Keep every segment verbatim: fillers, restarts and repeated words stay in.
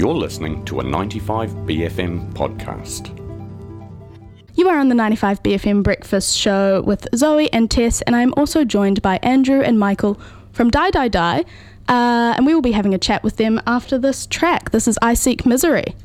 You're listening to a ninety-five B F M podcast. You are on the ninety-five B F M Breakfast Show with Zoe and Tess, and I'm also joined by Andrew and Michael from Die Die Die, uh, and we will be having a chat with them after this track. This is I Seek Misery.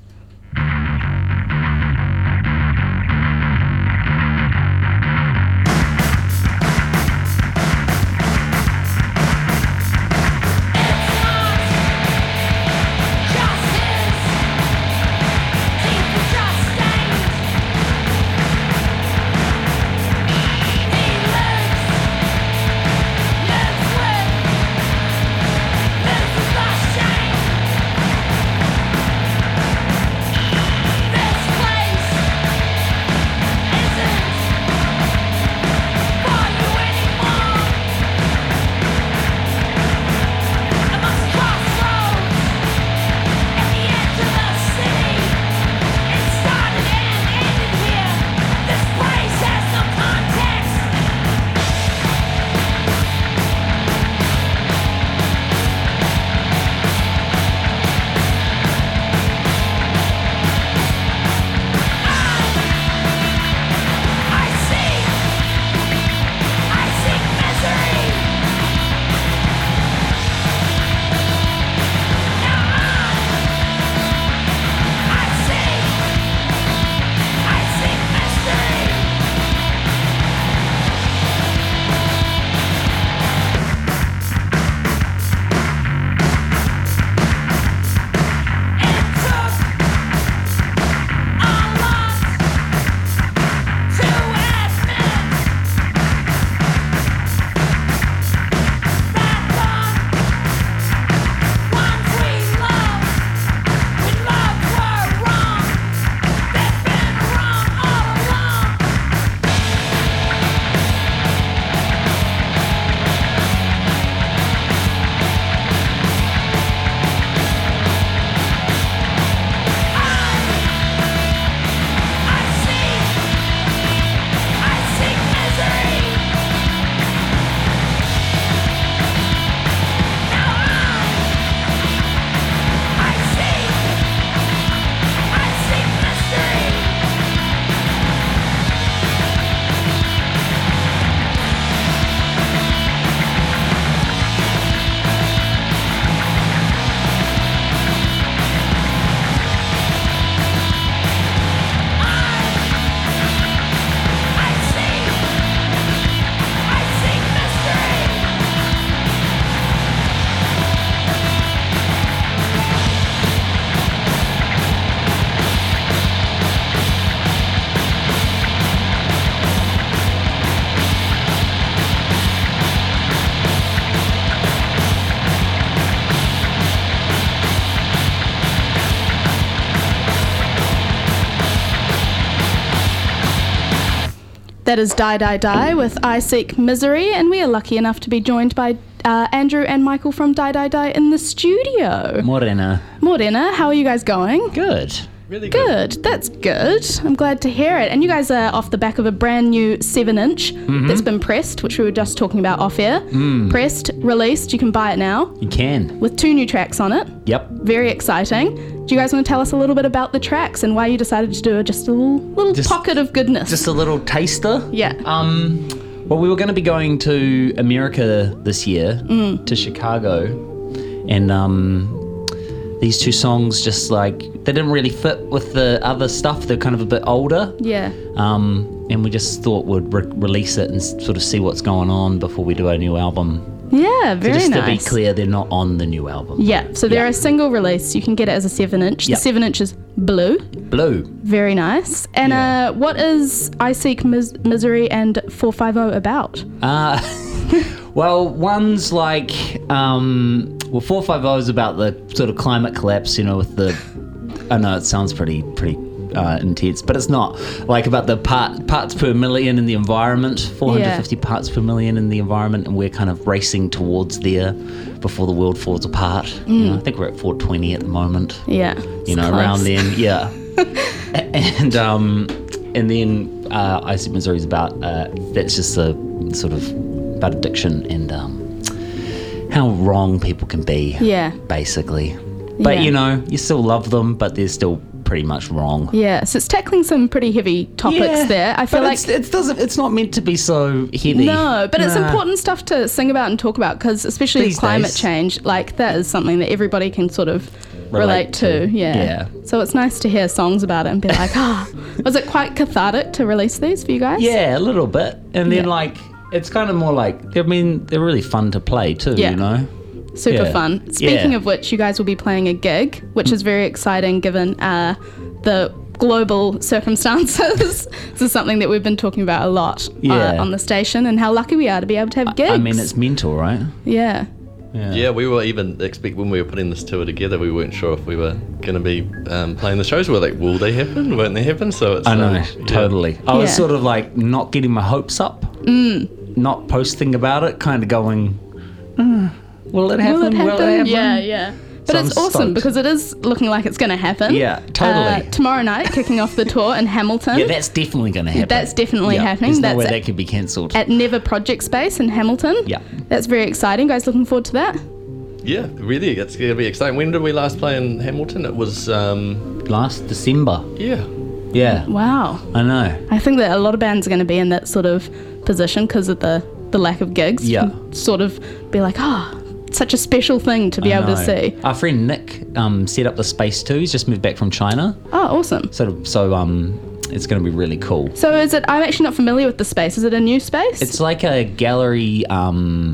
That is Die Die Die with I Seek Misery, and we are lucky enough to be joined by uh, Andrew and Michael from Die Die Die in the studio. Morena. Morena, how are you guys going? Good. Really good. Good, that's good. I'm glad to hear it. And you guys are off the back of a brand new seven inch mm-hmm. that's been pressed, which we were just talking about off air. Mm. Pressed, released, you can buy it now. You can. With two new tracks on it. Yep. Very exciting. Do you guys want to tell us a little bit about the tracks and why you decided to do just a little, little just, pocket of goodness? Just a little taster? Yeah. Um. Well, we were going to be going to America this year, mm. to Chicago, and um, these two songs just like, they didn't really fit with the other stuff. They're kind of a bit older. Yeah. Um, and we just thought we'd re- release it and sort of see what's going on before we do our new album. Yeah, very so just nice. to be clear, they're not on the new album. Yeah, so they're yeah. a single release. You can get it as a seven inch. Yep. The seven inch is blue. Blue. Very nice. And Yeah. uh, what is I Seek Mis- Misery and four fifty about? Uh, well, one's like, um, well, four fifty is about the sort of climate collapse, you know, with the, I know it sounds pretty, pretty uh, intense, but it's not. Like about the part, parts per million in the environment, four hundred fifty yeah. parts per million in the environment, and we're kind of racing towards there before the world falls apart. Mm. You know, I think we're at four twenty at the moment. Yeah. You know, close. around then, yeah. and um, and then uh, I Seek Misery is about, uh, that's just a sort of about addiction and um, how wrong people can be. Yeah. Basically. But, Yeah. you know, you still love them, but they're still pretty much wrong. Yeah, so it's tackling some pretty heavy topics there. I feel but like it's, it doesn't. It's not meant to be so heavy. no, but it's Nah. important stuff to sing about and talk about because, especially These climate days. change, like that is something that everybody can sort of relate, Relate to. to. Yeah. Yeah. So it's nice to hear songs about it and be like, ah, was it quite cathartic to release these for you guys? Yeah, a little bit, and then Yeah. like it's kind of more like I mean they're really fun to play too. Yeah. You know. Super Yeah. fun. Speaking Yeah. of which, you guys will be playing a gig, which is very exciting given uh, the global circumstances. This is something that we've been talking about a lot Yeah. uh, on the station, and how lucky we are to be able to have gigs. I mean, it's mental, right? yeah. Yeah, we were even expect when we were putting this tour together, we weren't sure if we were going to be um, playing the shows. We were like, will they happen? Won't they happen? So it's I know, um, yeah. totally. I was Yeah. sort of like not getting my hopes up, mm. not posting about it, kind of going, "Uh, will it happen? Will it happen? happen? Yeah, yeah. But So it's I'm awesome stoked. because it is looking like it's going to happen. Yeah, totally. Uh, tomorrow night, kicking off the tour in Hamilton. Yeah, that's definitely going to happen. That's definitely Yeah, happening. There's That's no way it. that could be cancelled. At Never Project Space in Hamilton. Yeah. That's very exciting. Guys, looking forward to that? Yeah, really, it's going to be exciting. When did we last play in Hamilton? It was, um, Last December. yeah. Yeah, Wow. I know. I think that a lot of bands are going to be in that sort of position because of the, the lack of gigs. Yeah. Sort of be like, oh, such a special thing to be I able to know. see. Our friend Nick um, set up the space too. He's just moved back from China, Oh, awesome. so so um, it's going to be really cool. So is it, I'm actually not familiar with the space. Is it a new space? It's like a gallery um,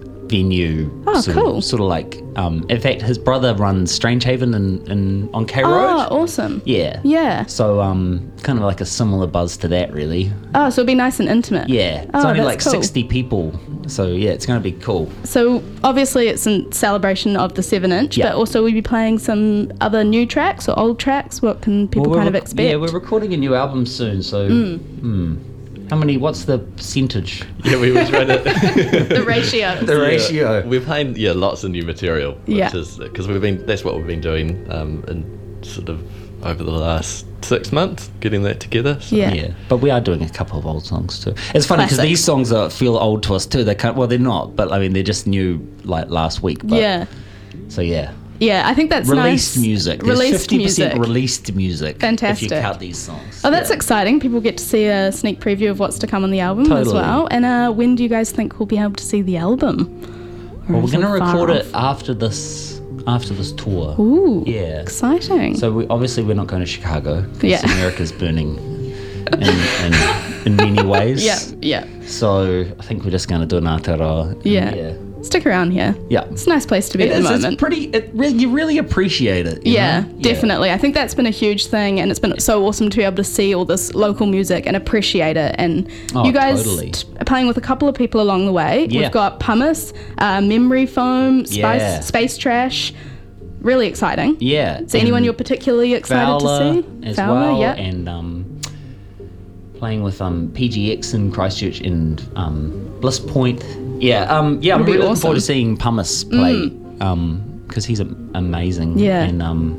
venue. Oh, sort cool. Of, sort of like, um, in fact, his brother runs Strange Haven in, in on K Road. Oh, awesome. Yeah. Yeah. So um, kind of like a similar buzz to that, really. Oh, so it'll be nice and intimate. Yeah. It's Oh, only that's like cool. sixty people. So yeah, it's going to be cool. So obviously it's in celebration of the seven inch, Yeah. but also we'll be playing some other new tracks or old tracks. What can people Well, kind of we're rec- expect? Yeah, we're recording a new album soon. So, hmm. How many? What's the percentage? Yeah, we were trying to. the ratio. The ratio. Yeah, we're playing, yeah, lots of new material. Which Yeah. is because we've been, that's what we've been doing um, in sort of over the last six months, getting that together. So. Yeah. Yeah, but we are doing a couple of old songs too. It's funny because Classic. these songs are, feel old to us too. They can't. Well, they're not, but I mean, they're just new, like last week. But, Yeah. So yeah, Yeah, I think that's released nice. music. There's Released fifty percent music. released music. If Fantastic. you count these songs. Oh, that's Yeah. exciting. People get to see a sneak preview of what's to come on the album as Totally. well. And uh, when do you guys think we'll be able to see the album? Or Well, we're is it going to far record it off? after this. After this tour. Ooh, Yeah. exciting. So we obviously we're not going to Chicago because Yeah. America's burning in, in, in many ways. yeah, yeah, So I think we're just going to do an Aotearoa. and yeah, Yeah. Stick around here. Yeah. It's a nice place to be It at is, the it's moment. pretty. It really, you really appreciate it. you Yeah, know? definitely. I think that's been a huge thing, and it's been so awesome to be able to see all this local music and appreciate it. And Oh, you guys totally. t- are playing with a couple of people along the way. Yeah. We've got Pumice, uh, Memory Foam, Spice, Yeah. Space Trash. Really exciting. Yeah. Is there anyone you're particularly excited Fowler to see? as Fowler, well, yeah. and um, playing with um, P G X in Christchurch and um, Bliss Point. Yeah, um, yeah. I'm That'd be really looking awesome. forward to seeing Pumice play because he's am- amazing. Yeah. And um,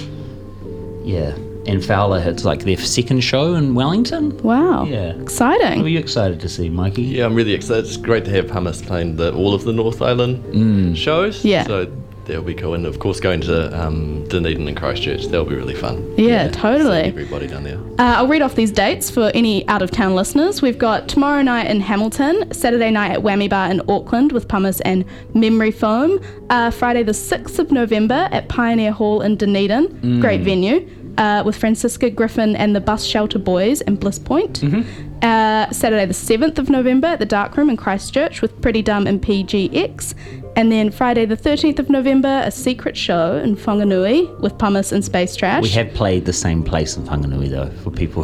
yeah, and Fowler. It's like their second show in Wellington. Wow. Yeah. Exciting. What are you excited to see, Mikey? Yeah, I'm really excited. It's great to have Pumice playing the, all of the North Island shows. Yeah. So that'll be cool. And of course, going to um, Dunedin and Christchurch, that'll be really fun. Yeah, totally. Seeing everybody down there. Uh, I'll read off these dates for any out-of-town listeners. We've got tomorrow night in Hamilton, Saturday night at Whammy Bar in Auckland with Pumice and Memory Foam, uh, Friday the sixth of November at Pioneer Hall in Dunedin, great venue, uh, with Francisca Griffin and the Bus Shelter Boys in Bliss Point. Uh, Saturday the seventh of November at the Darkroom in Christchurch with Pretty Dumb and P G X. And then Friday the thirteenth of November, a secret show in Whanganui with Pumice and Space Trash. We have played the same place in Whanganui though, for people.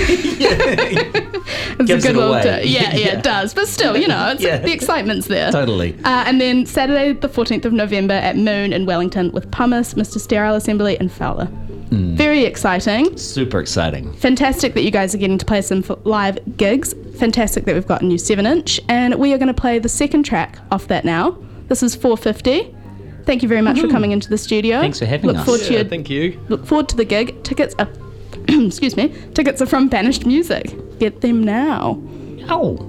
It's Gives a good it little away. di- yeah, yeah, Yeah. it does. But still, you know, it's, Yeah. the excitement's there. Totally. Uh, and then Saturday the fourteenth of November at Moon in Wellington with Pumice, Mister Sterile Assembly and Fowler. Hmm. Very exciting. Super exciting. Fantastic that you guys are getting to play some f- live gigs. Fantastic that we've got a new seven inch. And we are going to play the second track off that now. This is four fifty. Thank you very much for coming into the studio. Thanks for having Look us. Forward to Yeah, your, thank you. look forward to the gig. Tickets are, excuse me, tickets are from Banished Music. Get them now. Oh.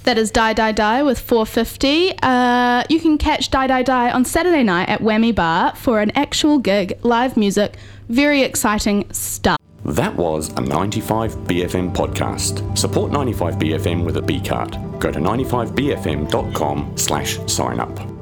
That is Die Die Die with four fifty. Uh, you can catch Die Die Die on Saturday night at Whammy Bar for an actual gig, live music, very exciting stuff. That was a ninety-five B F M podcast. Support ninety-five B F M with a B card. Go to ninety-five B F M dot com slash sign up.